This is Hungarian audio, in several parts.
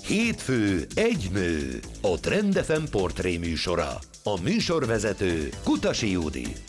Hétfő egy nő, a Trend FM portré műsora. A műsorvezető Kutasi Judit.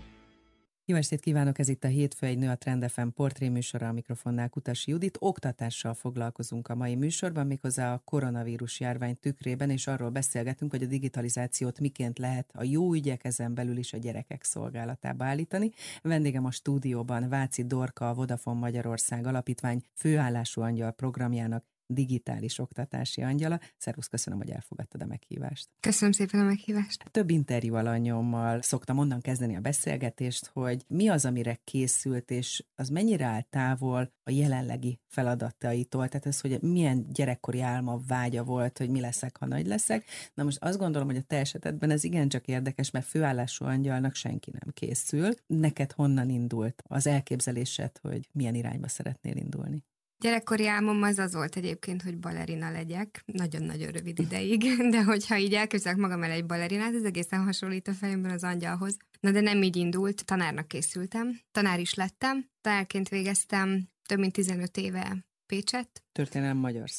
Jó estét kívánok, ez itt a Hétfő egy nő, a Trend FM portré műsora, a mikrofonnál Kutasi Judit. Oktatással foglalkozunk a mai műsorban, méghozzá a koronavírus járvány tükrében, és arról beszélgetünk, hogy a digitalizációt miként lehet a jó ügyek, ezen belül is a gyerekek szolgálatába állítani. Vendégem a stúdióban Váci Dorka, a Vodafone Magyarország Alapítvány főállású angyal programjának digitális oktatási angyala. Szervusz, köszönöm, hogy elfogadtad a meghívást. Köszönöm szépen a meghívást. Több interjú alanyommal szoktam onnan kezdeni a beszélgetést, hogy mi az, amire készült, és az mennyire áll távol a jelenlegi feladataitól. Tehát ez, hogy milyen gyerekkori álma, vágya volt, hogy mi leszek, ha nagy leszek. Na most azt gondolom, hogy a te esetedben ez igencsak érdekes, mert főállású angyalnak senki nem készül. Neked honnan indult az elképzelésed, hogy milyen irányba szeretnél indulni? Gyerekkori álmom az volt egyébként, hogy balerina legyek, nagyon-nagyon rövid ideig, de hogyha így elképzelek magam el egy balerinát, ez egészen hasonlít a fejemben az angyalhoz. Na de nem így indult, tanárnak készültem, tanár is lettem, tanárként végeztem több mint 15 éve Pécset. Történelem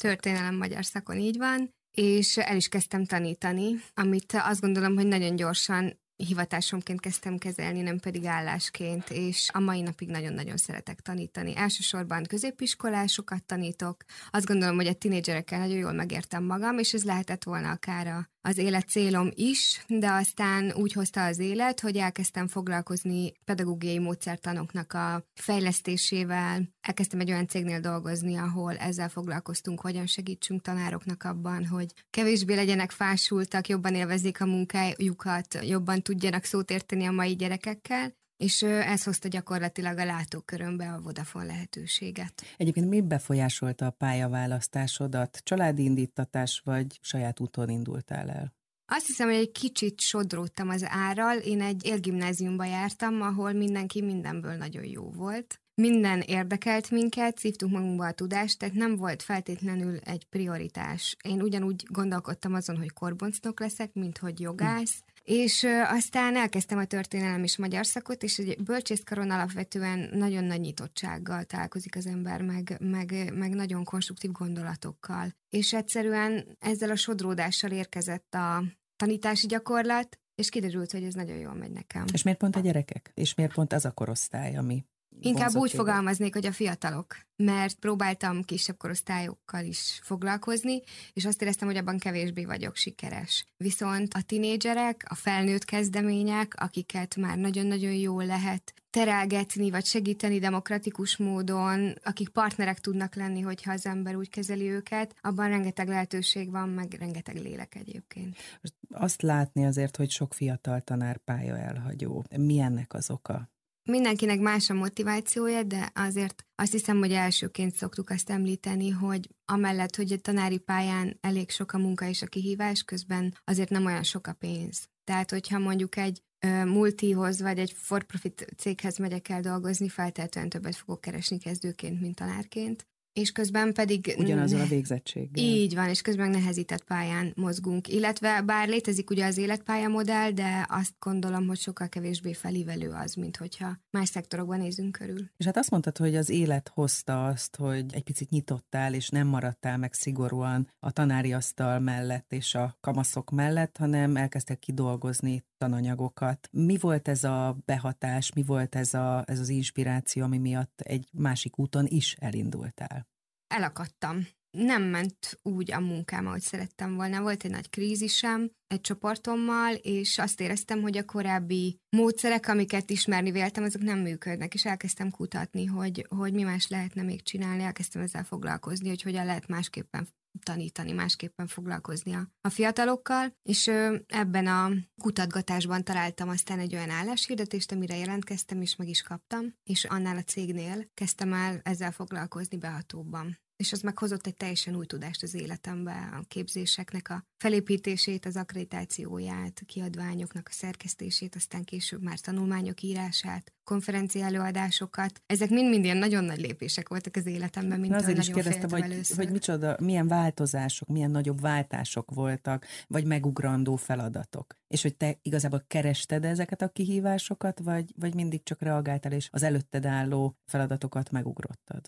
magyar szakon, így van, és el is kezdtem tanítani, amit azt gondolom, hogy nagyon gyorsan hivatásomként kezdtem kezelni, nem pedig állásként, és a mai napig nagyon-nagyon szeretek tanítani. Elsősorban középiskolásokat tanítok. Azt gondolom, hogy a tinédzserekkel nagyon jól megértem magam, és ez lehetett volna akár az élet célom is, de aztán úgy hozta az élet, hogy elkezdtem foglalkozni pedagógiai módszertanoknak a fejlesztésével. Elkezdtem egy olyan cégnél dolgozni, ahol ezzel foglalkoztunk, hogyan segítsünk tanároknak abban, hogy kevésbé legyenek fásultak, jobban élvezzék a munkájukat, jobban tudjanak szót érteni a mai gyerekekkel, és ez hozta gyakorlatilag a látókörömbe a Vodafone lehetőséget. Egyébként mi befolyásolta a pályaválasztásodat? Családi indítatás, vagy saját úton indultál el? Azt hiszem, hogy egy kicsit sodródtam az árral. Én egy élgimnáziumba jártam, ahol mindenki mindenből nagyon jó volt. Minden érdekelt minket, szívtunk magunkba a tudást, tehát nem volt feltétlenül egy prioritás. Én ugyanúgy gondolkodtam azon, hogy korboncnok leszek, mint hogy jogász, és aztán elkezdtem a történelem és magyar szakot, és egy bölcsészkaron alapvetően nagyon nagy nyitottsággal találkozik az ember, meg nagyon konstruktív gondolatokkal. És egyszerűen ezzel a sodródással érkezett a tanítási gyakorlat, és kiderült, hogy ez nagyon jól megy nekem. És miért pont a gyerekek? És miért pont az a korosztály, ami inkább úgy fogalmaznék, hogy a fiatalok, mert próbáltam kisebb korosztályokkal is foglalkozni, és azt éreztem, hogy abban kevésbé vagyok sikeres. Viszont a tinédzserek, a felnőtt kezdemények, akiket már nagyon-nagyon jól lehet terelgetni, vagy segíteni demokratikus módon, akik partnerek tudnak lenni, hogyha az ember úgy kezeli őket, abban rengeteg lehetőség van, meg rengeteg lélek egyébként. Most azt látni azért, hogy sok fiatal tanár pálya elhagyó. Mi ennek az oka? Mindenkinek más a motivációja, de azért azt hiszem, hogy elsőként szoktuk azt említeni, hogy amellett, hogy a tanári pályán elég sok a munka és a kihívás, közben azért nem olyan sok a pénz. Tehát, hogyha mondjuk egy multihoz vagy egy for-profit céghez megyek el dolgozni, feltétlenül többet fogok keresni kezdőként, mint tanárként. És közben pedig... Ugyanazzal a végzettséggel. Így van, és közben nehezített pályán mozgunk. Illetve bár létezik ugye az életpályamodell, de azt gondolom, hogy sokkal kevésbé felívelő az, mint hogyha más szektorokban nézünk körül. És hát azt mondtad, hogy az élet hozta azt, hogy egy picit nyitottál, és nem maradtál meg szigorúan a tanári asztal mellett és a kamaszok mellett, hanem elkezdtek kidolgozni tananyagokat. Mi volt ez a behatás, mi volt ez az inspiráció, ami miatt egy másik úton is elindultál? Elakadtam. Nem ment úgy a munkám, ahogy szerettem volna. Volt egy nagy krízisem egy csoportommal, és azt éreztem, hogy a korábbi módszerek, amiket ismerni véltem, azok nem működnek, és elkezdtem kutatni, hogy mi más lehetne még csinálni, elkezdtem ezzel foglalkozni, hogy hogyan lehet másképpen tanítani, másképpen foglalkozni a fiatalokkal, és ebben a kutatgatásban találtam aztán egy olyan álláshirdetést, amire jelentkeztem, és meg is kaptam, és annál a cégnél kezdtem el ezzel foglalkozni behatóbban. És az meghozott egy teljesen új tudást az életembe, a képzéseknek a felépítését, az akkreditációját, kiadványoknak a szerkesztését, aztán később már tanulmányok írását, konferencia előadásokat. Ezek mind-mind ilyen nagyon nagy lépések voltak az életemben, mint azért is nagyon kérdeztem, féltem először. hogy micsoda, milyen változások, milyen nagyobb váltások voltak, vagy megugrandó feladatok. És hogy te igazából kerested ezeket a kihívásokat, vagy mindig csak reagáltál, és az előtted álló feladatokat megugrottad?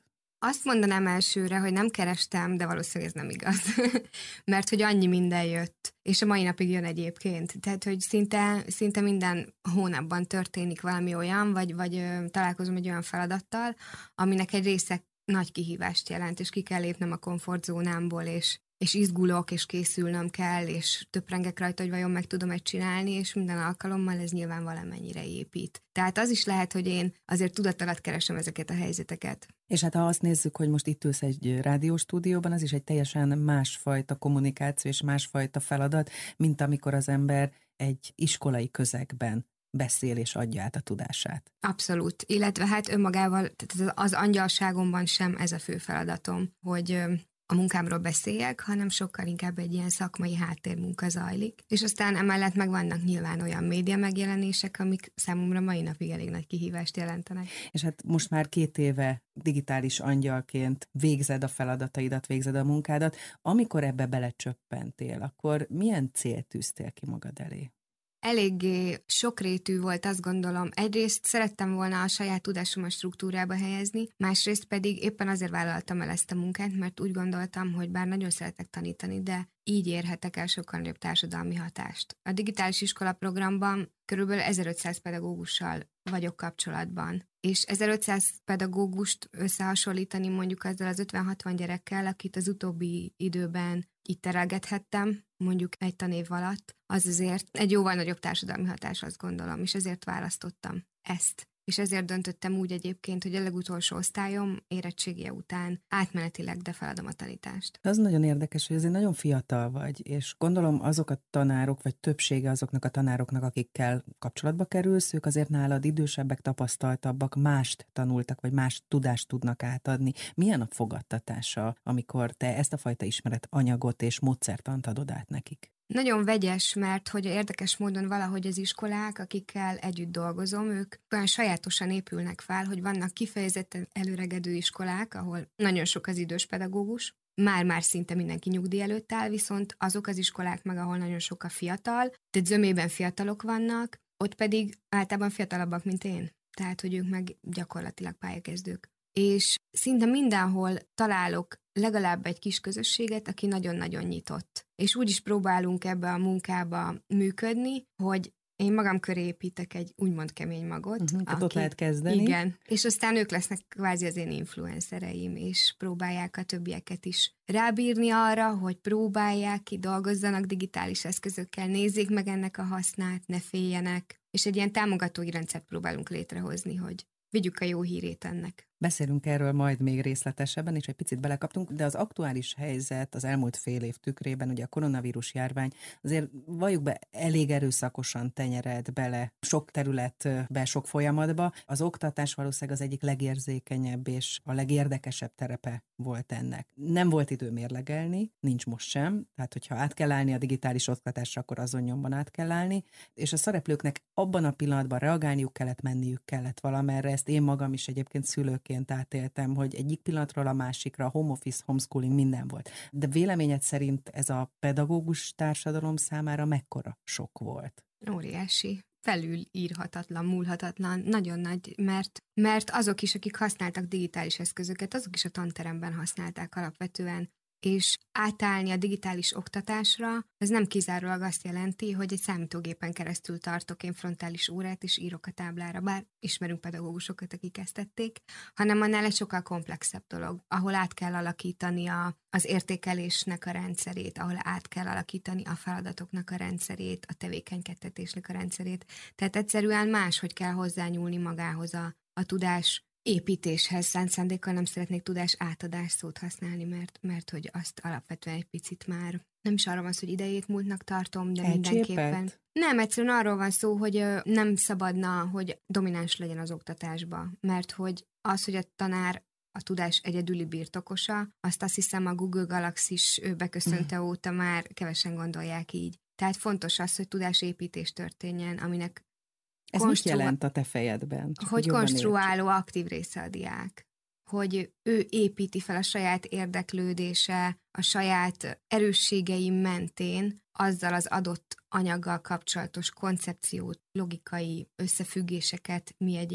Azt mondanám elsőre, hogy nem kerestem, de valószínűleg ez nem igaz. Mert hogy annyi minden jött, és a mai napig jön egyébként. Tehát, hogy szinte minden hónapban történik valami olyan, vagy találkozom egy olyan feladattal, aminek egy része nagy kihívást jelent, és ki kell lépnem a komfortzónámból, és izgulok, és készülnöm kell, és töprengek rajta, hogy vajon meg tudom-e csinálni, és minden alkalommal ez nyilván valamennyire épít. Tehát az is lehet, hogy én azért tudat keresem ezeket a helyzeteket. És hát ha azt nézzük, hogy most itt ülsz egy rádióstúdióban, az is egy teljesen másfajta kommunikáció és másfajta feladat, mint amikor az ember egy iskolai közegben beszél és adja át a tudását. Abszolút. Illetve hát önmagával, tehát az angyalságomban sem ez a fő feladatom, hogy a munkámról beszéljek, hanem sokkal inkább egy ilyen szakmai háttérmunka zajlik. És aztán emellett meg vannak nyilván olyan média megjelenések, amik számomra mai napig elég nagy kihívást jelentenek. És hát most már 2 éve digitális angyalként végzed a feladataidat, végzed a munkádat. Amikor ebbe belecsöppentél, akkor milyen célt tűztél ki magad elé? Eléggé sokrétű volt, azt gondolom. Egyrészt szerettem volna a saját tudásomat struktúrába helyezni, másrészt pedig éppen azért vállaltam el ezt a munkát, mert úgy gondoltam, hogy bár nagyon szeretek tanítani, de így érhetek el sokkal nagyobb társadalmi hatást. A digitális iskola programban körülbelül 1500 pedagógussal vagyok kapcsolatban, és 1500 pedagógust összehasonlítani mondjuk azzal az 50-60 gyerekkel, akit az utóbbi időben itt terelgethettem, mondjuk egy tanév alatt, az azért egy jóval nagyobb társadalmi hatás, azt gondolom, és ezért választottam ezt. És ezért döntöttem úgy egyébként, hogy a legutolsó osztályom érettségie után átmenetileg, de feladom a tanítást. Az nagyon érdekes, hogy azért nagyon fiatal vagy, és gondolom azok a tanárok, vagy többsége azoknak a tanároknak, akikkel kapcsolatba kerülsz, ők azért nálad idősebbek, tapasztaltabbak, mást tanultak, vagy más tudást tudnak átadni. Milyen a fogadtatása, amikor te ezt a fajta ismeretanyagot és módszertant adod át nekik? Nagyon vegyes, mert hogy érdekes módon valahogy az iskolák, akikkel együtt dolgozom, ők olyan sajátosan épülnek fel, hogy vannak kifejezetten előregedő iskolák, ahol nagyon sok az idős pedagógus, már szinte mindenki nyugdíj előtt áll, viszont azok az iskolák meg, ahol nagyon sok a fiatal, tehát zömében fiatalok vannak, ott pedig általában fiatalabbak, mint én. Tehát, hogy ők meg gyakorlatilag pályakezdők. És szinte mindenhol találok legalább egy kis közösséget, aki nagyon-nagyon nyitott. És úgy is próbálunk ebbe a munkába működni, hogy én magam köré építek egy úgymond kemény magot. Tehát ott lehet kezdeni. Igen, és aztán ők lesznek kvázi az én influencereim, és próbálják a többieket is rábírni arra, hogy próbálják ki, dolgozzanak digitális eszközökkel, nézzék meg ennek a hasznát, ne féljenek, és egy ilyen támogatói rendszert próbálunk létrehozni, hogy vigyük a jó hírét ennek. Beszélünk erről majd még részletesebben, és egy picit belekaptunk, de az aktuális helyzet az elmúlt fél év tükrében, ugye a koronavírus járvány, azért valljuk be, elég erőszakosan tenyered bele sok területbe, sok folyamatba. Az oktatás valószínűleg az egyik legérzékenyebb és a legérdekesebb terepe volt ennek. Nem volt idő mérlegelni, nincs most sem, tehát hogyha át kell állni a digitális oktatásra, akkor azon nyomban át kell állni, és a szereplőknek abban a pillanatban reagálniuk kellett, menniük kellett valamerre. Ezt én magam is egyébként szülőként átéltem, hogy egyik pillanatról a másikra home office, homeschooling, minden volt. De véleményed szerint ez a pedagógus társadalom számára mekkora sok volt? Óriási. Felülírhatatlan, múlhatatlan, nagyon nagy, mert azok is, akik használtak digitális eszközöket, azok is a tanteremben használták alapvetően, és átállni a digitális oktatásra, ez nem kizárólag azt jelenti, hogy egy számítógépen keresztül tartok én frontális órát, és írok a táblára, bár ismerünk pedagógusokat, akik ezt tették, hanem annál egy sokkal komplexebb dolog, ahol át kell alakítani az értékelésnek a rendszerét, ahol át kell alakítani a feladatoknak a rendszerét, a tevékenykedtetésnek a rendszerét. Tehát egyszerűen máshogy kell hozzányúlni magához a tudás építéshez. Szánt szándékkal nem szeretnék tudás átadás szót használni, mert hogy azt alapvetően egy picit már nem is arra van szó, hogy idejét múltnak tartom, de mindenképpen. Nem, egyszerűen arról van szó, hogy nem szabadna, hogy domináns legyen az oktatásba, mert hogy az, hogy a tanár a tudás egyedüli birtokosa, azt hiszem a Google Galaxis beköszönte óta már kevesen gondolják így. Tehát fontos az, hogy tudásépítés történjen, aminek ez mit jelent a te fejedben? Hogy konstruáló, aktív része a diák. Hogy ő építi fel a saját érdeklődése, a saját erősségei mentén azzal az adott anyaggal kapcsolatos koncepciót, logikai összefüggéseket, mi egyéb,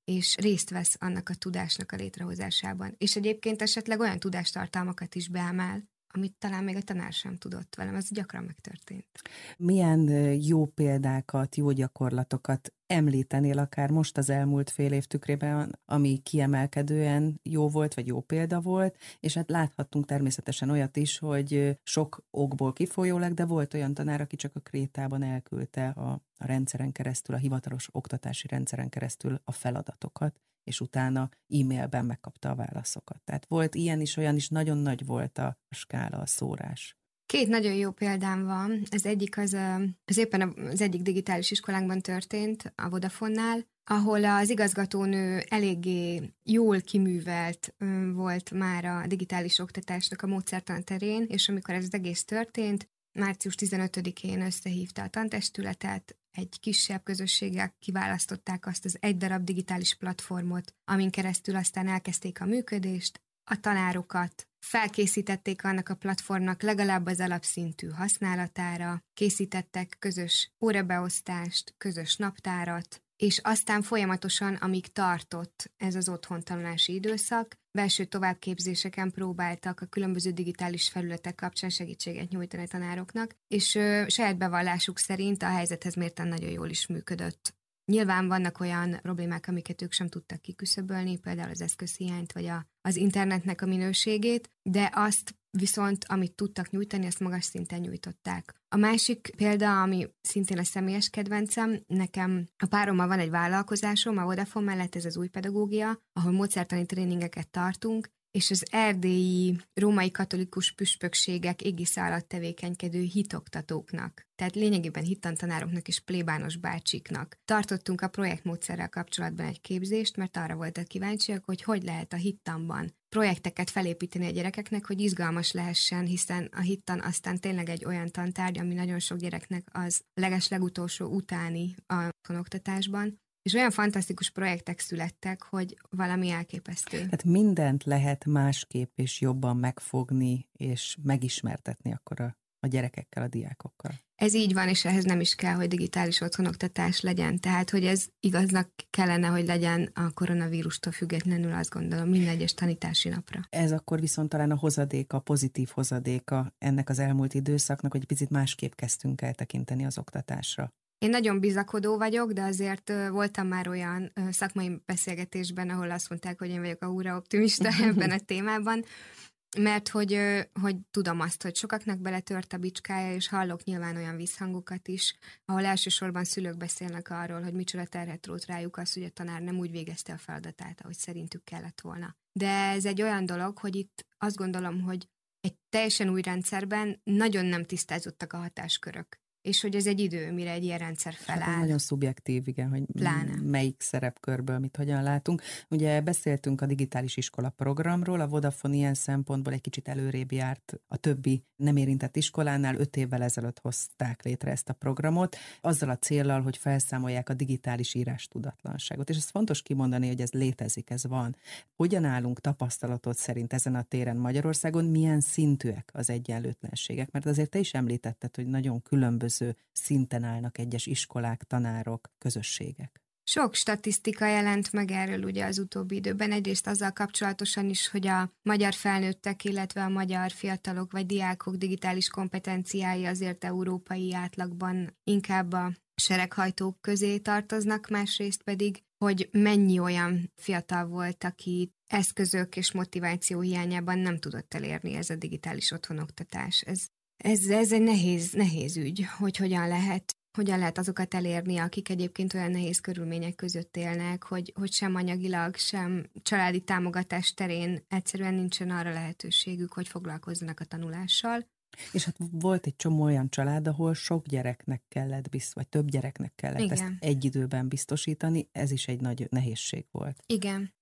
és részt vesz annak a tudásnak a létrehozásában. És egyébként esetleg olyan tudástartalmakat is beemel, amit talán még a tanár sem tudott velem, ez gyakran megtörtént. Milyen jó példákat, jó gyakorlatokat említenél akár most az elmúlt fél év tükrében, ami kiemelkedően jó volt, vagy jó példa volt, és hát láthattunk természetesen olyat is, hogy sok okból kifolyólag, de volt olyan tanár, aki csak a krétában elküldte a rendszeren keresztül, a hivatalos oktatási rendszeren keresztül a feladatokat, és utána e-mailben megkapta a válaszokat. Tehát volt ilyen is, olyan is, nagyon nagy volt a skála, a szórás. 2 nagyon jó példám van. Az egyik az éppen az egyik digitális iskolánkban történt, a Vodafonnál, ahol az igazgatónő eléggé jól kiművelt volt már a digitális oktatásnak a módszertan terén, és amikor ez az egész történt, március 15-én összehívta a tantestületet, egy kisebb közösséggel kiválasztották azt az egy darab digitális platformot, amin keresztül aztán elkezdték a működést, a tanárokat felkészítették annak a platformnak legalább az alapszintű használatára, készítettek közös órabeosztást, közös naptárat, és aztán folyamatosan, amíg tartott ez az otthontanulási időszak, belső továbbképzéseken próbáltak a különböző digitális felületek kapcsán segítséget nyújtani a tanároknak, és saját bevallásuk szerint a helyzethez mérten nagyon jól is működött. Nyilván vannak olyan problémák, amiket ők sem tudtak kiküszöbölni, például az eszközhiányt, vagy az internetnek a minőségét, de azt viszont, amit tudtak nyújtani, azt magas szinten nyújtották. A másik példa, ami szintén a személyes kedvencem, nekem a párommal van egy vállalkozásom, a Vodafone mellett ez az új pedagógia, ahol módszertani tréningeket tartunk, és az erdélyi római katolikus püspökségek égisze alatt tevékenykedő hitoktatóknak, tehát lényegében hittantanároknak és plébános bácsiknak tartottunk a projektmódszerrel kapcsolatban egy képzést, mert arra voltak kíváncsiak, hogy lehet a hittanban projekteket felépíteni a gyerekeknek, hogy izgalmas lehessen, hiszen a hittan aztán tényleg egy olyan tantárgy, ami nagyon sok gyereknek az legutolsó utáni a oktatásban, és olyan fantasztikus projektek születtek, hogy valami elképesztő. Tehát mindent lehet másképp és jobban megfogni, és megismertetni akkor a gyerekekkel, a diákokkal. Ez így van, és ehhez nem is kell, hogy digitális otthonoktatás legyen. Tehát, hogy ez igaznak kellene, hogy legyen a koronavírustól függetlenül, azt gondolom, minden egyes tanítási napra. Ez akkor viszont talán a hozadéka, a pozitív hozadéka ennek az elmúlt időszaknak, hogy picit másképp kezdtünk el tekinteni az oktatásra. Én nagyon bizakodó vagyok, de azért voltam már olyan szakmai beszélgetésben, ahol azt mondták, hogy én vagyok a húra optimista ebben a témában, mert hogy tudom azt, hogy sokaknak beletört a bicskája, és hallok nyilván olyan visszhangokat is, ahol elsősorban szülők beszélnek arról, hogy micsoda terhet rótt rájuk az, hogy a tanár nem úgy végezte a feladatát, ahogy szerintük kellett volna. De ez egy olyan dolog, hogy itt azt gondolom, hogy egy teljesen új rendszerben nagyon nem tisztázottak a hatáskörök. És hogy ez egy idő, mire egy ilyen rendszer feláll. Hát nagyon szubjektív, igen, hogy pláne melyik szerepkörből mit hogyan látunk. Ugye beszéltünk a digitális iskola programról, a Vodafone ilyen szempontból egy kicsit előrébb járt a többi nem érintett iskolánál, 5 évvel ezelőtt hozták létre ezt a programot, azzal a céllal, hogy felszámolják a digitális írástudatlanságot. És ez fontos kimondani, hogy ez létezik, ez van. Hogyan állunk tapasztalatod szerint ezen a téren Magyarországon, milyen szintűek az egyenlőtlenségek? Mert azért te is említetted, hogy nagyon különböző szinten állnak egyes iskolák, tanárok, közösségek. Sok statisztika jelent meg erről ugye az utóbbi időben. Egyrészt azzal kapcsolatosan is, hogy a magyar felnőttek, illetve a magyar fiatalok vagy diákok digitális kompetenciái azért európai átlagban inkább a sereghajtók közé tartoznak, másrészt pedig, hogy mennyi olyan fiatal volt, aki eszközök és motiváció hiányában nem tudott elérni ez a digitális otthonoktatás. Ez egy nehéz ügy, hogy hogyan lehet azokat elérni, akik egyébként olyan nehéz körülmények között élnek, hogy sem anyagilag, sem családi támogatás terén egyszerűen nincsen arra lehetőségük, hogy foglalkozzanak a tanulással. És hát volt egy csomó olyan család, ahol sok gyereknek kellett, vagy több gyereknek kellett ezt egy időben biztosítani, ez is egy nagy nehézség volt. Igen.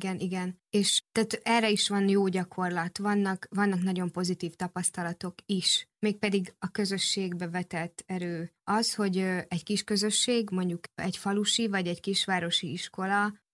És tehát erre is van jó gyakorlat, vannak nagyon pozitív tapasztalatok is, mégpedig a közösségbe vetett erő. Az, hogy egy kis közösség, mondjuk egy falusi vagy egy kisvárosi iskola,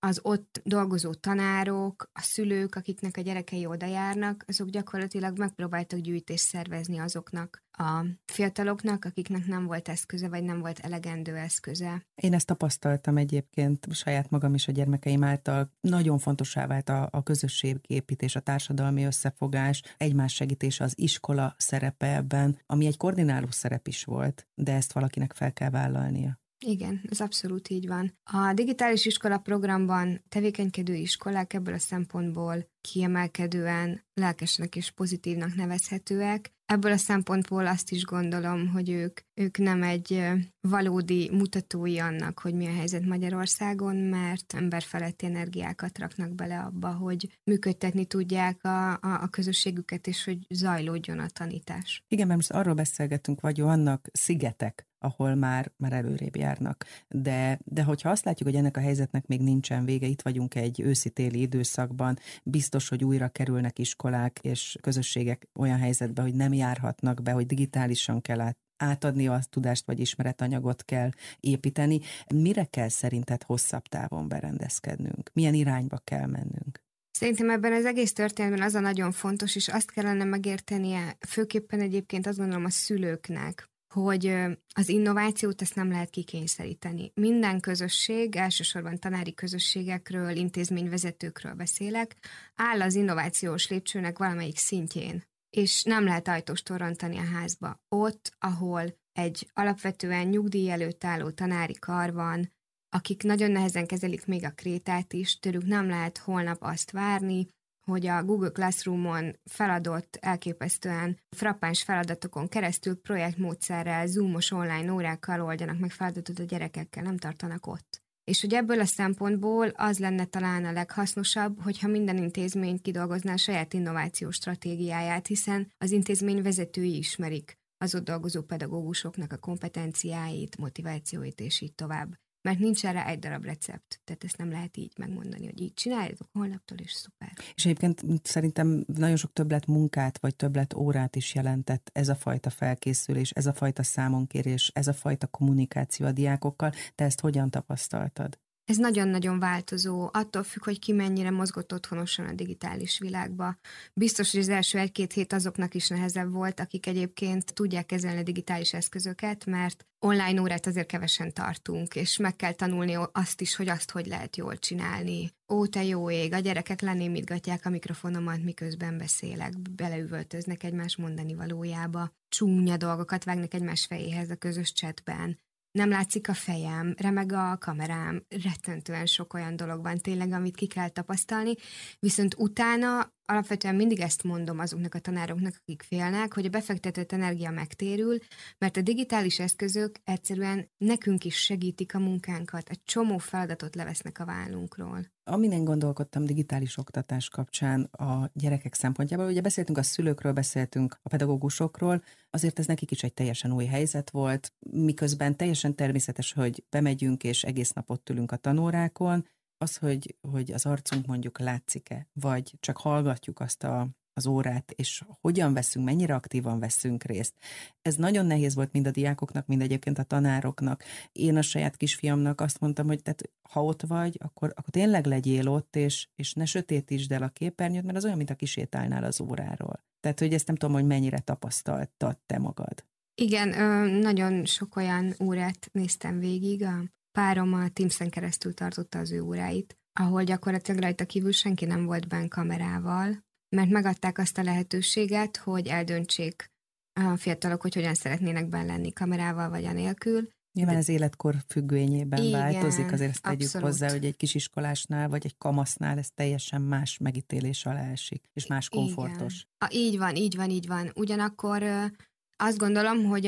az ott dolgozó tanárok, a szülők, akiknek a gyerekei oda járnak, azok gyakorlatilag megpróbáltak gyűjtést szervezni azoknak a fiataloknak, akiknek nem volt eszköze, vagy nem volt elegendő eszköze. Én ezt tapasztaltam egyébként saját magam is a gyermekeim által. Nagyon fontossá vált a közösségépítés, a társadalmi összefogás, egymás segítése, az iskola szerepe ebben, ami egy koordináló szerep is volt, de ezt valakinek fel kell vállalnia. Igen, ez abszolút így van. A digitális iskola programban tevékenykedő iskolák ebből a szempontból kiemelkedően lelkesnek és pozitívnak nevezhetőek. Ebből a szempontból azt is gondolom, hogy ők nem egy valódi mutatói annak, hogy mi a helyzet Magyarországon, mert emberfeletti energiákat raknak bele abba, hogy működtetni tudják a közösségüket, és hogy zajlódjon a tanítás. Igen, mert most arról beszélgetünk, vagy vannak szigetek, ahol már előrébb járnak. De hogyha azt látjuk, hogy ennek a helyzetnek még nincsen vége, itt vagyunk egy őszi-téli időszakban, biztos, hogy újra kerülnek iskolák és közösségek olyan helyzetbe, hogy nem járhatnak be, hogy digitálisan kell átadni a tudást, vagy ismeretanyagot kell építeni. Mire kell szerinted hosszabb távon berendezkednünk? Milyen irányba kell mennünk? Szerintem ebben az egész történetben az a nagyon fontos, és azt kellene megértenie, főképpen egyébként azt gondolom a szülőknek, hogy az innovációt ezt nem lehet kikényszeríteni. Minden közösség, elsősorban tanári közösségekről, intézményvezetőkről beszélek, áll az innovációs lépcsőnek valamelyik szintjén, és nem lehet ajtóst rontani a házba. Ott, ahol egy alapvetően nyugdíj előtt álló tanári kar van, akik nagyon nehezen kezelik még a krétát is, tőlük nem lehet holnap azt várni, hogy a Google Classroom-on feladott elképesztően frappáns feladatokon keresztül projektmódszerrel, zoomos online órákkal oldjanak meg feladatot a gyerekekkel, nem tartanak ott. És hogy ebből a szempontból az lenne talán a leghasznosabb, hogyha minden intézmény kidolgozná a saját innovációs stratégiáját, hiszen az intézmény vezetői ismerik az ott dolgozó pedagógusoknak a kompetenciáit, motivációit és így tovább. Mert nincs erre egy darab recept. Tehát ezt nem lehet így megmondani, hogy így csináljátok holnaptól, és szuper. És egyébként szerintem nagyon sok többlet munkát, vagy többlet órát is jelentett ez a fajta felkészülés, ez a fajta számonkérés, ez a fajta kommunikáció a diákokkal. Te ezt hogyan tapasztaltad? Ez nagyon-nagyon változó, attól függ, hogy ki mennyire mozgott otthonosan a digitális világba. Biztos, hogy az első 1-2 hét azoknak is nehezebb volt, akik egyébként tudják kezelni a digitális eszközöket, mert online órát azért kevesen tartunk, és meg kell tanulni azt is, hogy hogy lehet jól csinálni. Ó, te jó ég, a gyerekek lenémítgatják a mikrofonomat, miközben beszélek, beleüvöltöznek egymás mondani valójába, csúnya dolgokat vágnak egymás fejéhez a közös chatben. Nem látszik a fejem, remeg a kamerám, rettentően sok olyan dolog van tényleg, amit ki kell tapasztalni, viszont utána alapvetően mindig ezt mondom azoknak a tanároknak, akik félnek, hogy a befektetett energia megtérül, mert a digitális eszközök egyszerűen nekünk is segítik a munkánkat, egy csomó feladatot levesznek a vállunkról. Amin én gondolkodtam digitális oktatás kapcsán a gyerekek szempontjából, ugye beszéltünk a szülőkről, beszéltünk a pedagógusokról, azért ez nekik is egy teljesen új helyzet volt, miközben teljesen természetes, hogy bemegyünk és egész nap ott ülünk a tanórákon, az, hogy az arcunk mondjuk látszik-e, vagy csak hallgatjuk azt az órát, és hogyan veszünk, mennyire aktívan veszünk részt. Ez nagyon nehéz volt mind a diákoknak, mind egyébként a tanároknak. Én a saját kisfiamnak azt mondtam, hogy tehát, ha ott vagy, akkor tényleg legyél ott, és ne sötétítsd el a képernyőt, mert az olyan, mint a kisétálnál az óráról. Tehát, hogy ezt nem tudom, hogy mennyire tapasztaltad te magad. Igen, nagyon sok olyan órát néztem végig. A párom a Teams-en keresztül tartotta az ő óráit, ahol gyakorlatilag rajta kívül senki nem volt benn kamerával, mert megadták azt a lehetőséget, hogy eldöntsék a fiatalok, hogy hogyan szeretnének benn lenni kamerával vagy anélkül. Nyilván az életkor függvényében változik, azért ezt tegyük abszolút hozzá, hogy egy kisiskolásnál vagy egy kamasznál ez teljesen más megítélés alá esik, és más komfortos. Igen. Így van. Ugyanakkor azt gondolom, hogy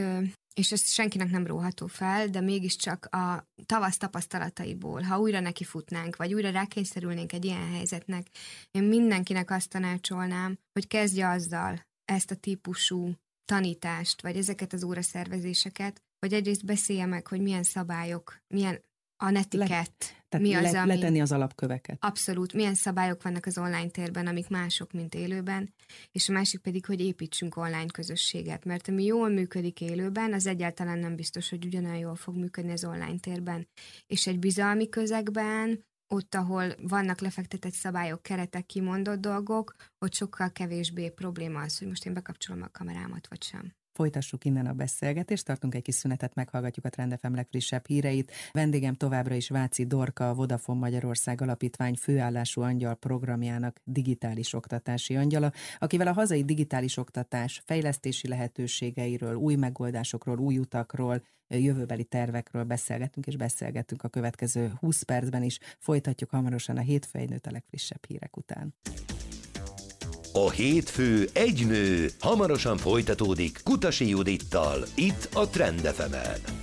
és ezt senkinek nem róható fel, de mégiscsak a tavasz tapasztalataiból, ha újra nekifutnánk, vagy újra rákényszerülnénk egy ilyen helyzetnek, én mindenkinek azt tanácsolnám, hogy kezdje azzal ezt a típusú tanítást, vagy ezeket az óraszervezéseket, hogy egyrészt beszélje meg, hogy milyen szabályok, milyen a netikett, mi az, ami... Letenni az alapköveket. Abszolút, milyen szabályok vannak az online térben, amik mások, mint élőben, és a másik pedig, hogy építsünk online közösséget, mert ami jól működik élőben, az egyáltalán nem biztos, hogy ugyanolyan jól fog működni az online térben. És egy bizalmi közegben ott, ahol vannak lefektetett szabályok, keretek, kimondott dolgok, ott sokkal kevésbé probléma az, hogy most én bekapcsolom a kamerámat, vagy sem. Folytassuk innen a beszélgetést, tartunk egy kis szünetet, meghallgatjuk a Trend FM legfrissebb híreit. Vendégem továbbra is Váci Dorka, a Vodafone Magyarország Alapítvány főállású angyal programjának digitális oktatási angyala, akivel a hazai digitális oktatás fejlesztési lehetőségeiről, új megoldásokról, új utakról, jövőbeli tervekről beszélgetünk, és beszélgetünk a következő 20 percben is. Folytatjuk hamarosan a Hétfő egy nőt a legfrissebb hírek után. A hétfő egy nő hamarosan folytatódik Kutasi Judittal, itt a Trend FM-en.